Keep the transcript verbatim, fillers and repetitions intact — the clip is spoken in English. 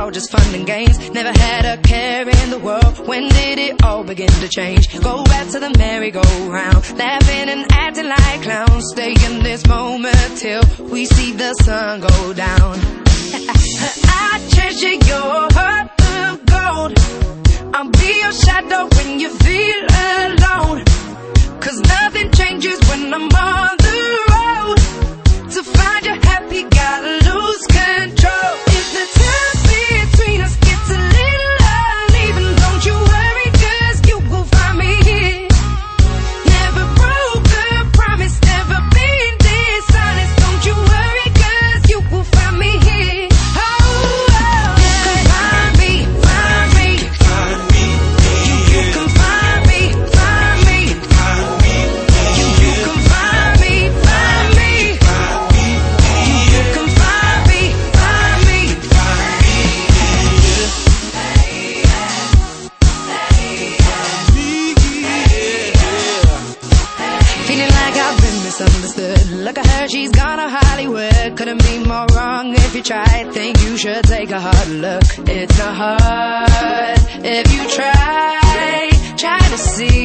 all just fun and games. Never had a care in the world. When did it all begin to change? Go back to the merry-go-round, laughing and acting like clowns. Stay in this moment till we see the sun go down. I treasure your heart of gold. I'll be your shadow when you feel alone. Cause nothing changes when I'm on the road. To find you happy, gotta lose control. If the time between us gets a little uneven, don't you worry, cause you will find me here. Never broke a promise, never been dishonest. Don't you worry, cause you will find me here. Oh, oh, you can find me, find me, find me. You, you can find me, find me, find me. You, you can find me, find me, find me. You, you can find me, find me, find me. Feeling like I've been misunderstood. Look at her, she's gone to Hollywood. Couldn't be more wrong if you tried. Think you should take a hard look. It's not hard if you try. Try to see